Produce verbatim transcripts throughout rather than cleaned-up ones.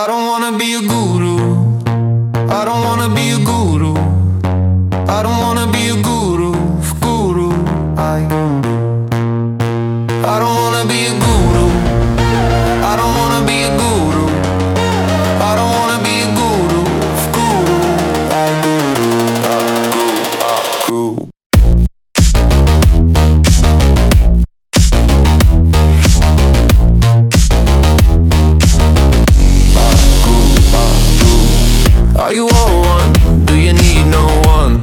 I don't wanna be a guru. I don't wanna be a guru. I don't wanna be a guru. Guru. I I don't wanna be a guru. I don't wanna be a guru. I don't wanna be a guru. Guru. I guru. Guru. Are you all one? Do you need no one?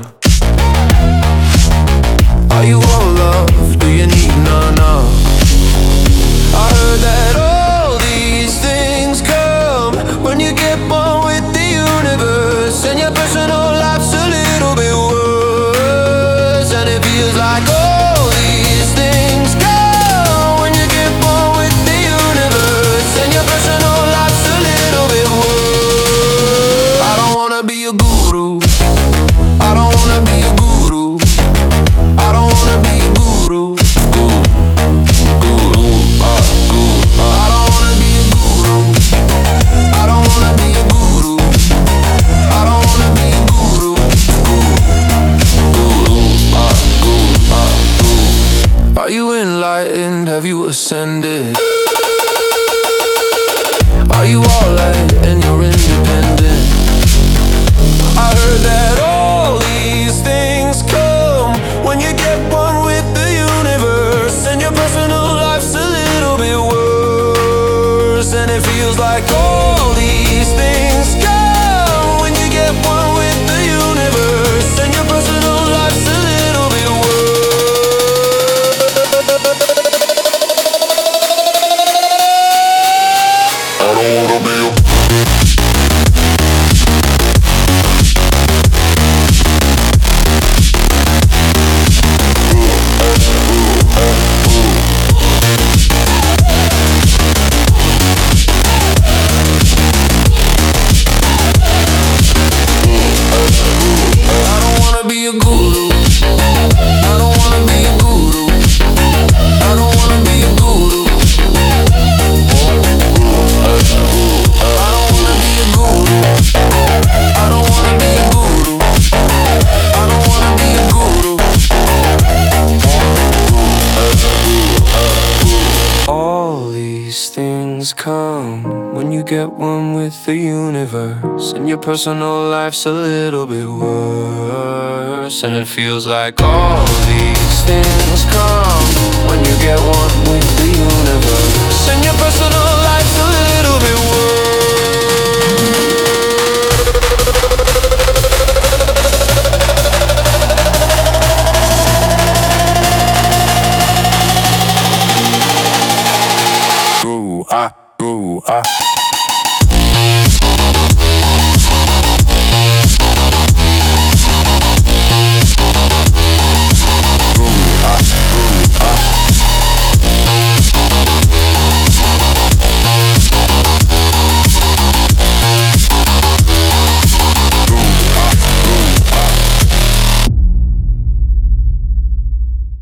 Are you all love? Do you need none? No. I heard that all these things come when you get one with the universe, and your personal life's a little bit worse, and it feels like all these things come when you get one with the universe, and your personal life's a little bit worse. I don't wanna be a guru. I don't wanna be a guru. I don't wanna be a guru. Guru, guru, uh, guru. Uh, I don't wanna be a guru. I don't wanna be a guru. I don't wanna be a guru. Guru, guru, uh, guru, uh, guru. Are you enlightened? Have you ascended? Are you all light and you're independent? I heard that all these things come when you get one with the universe, and your personal life's a little bit worse, and it feels like all these things come when you get one with the universe, and your personal life's a little bit worse. I don't wanna be a be a guru. I don't wanna be a guru. I don't wanna be a guru. I don't wanna be a guru. I don't wanna be a guru. I don't wanna be a guru. All these things come when you get one with the universe, and your personal life's a little bit worse, and it feels like all these things come when you get one with the universe, and your personal life's a little bit worse. Ooh, ah, ooh, ah.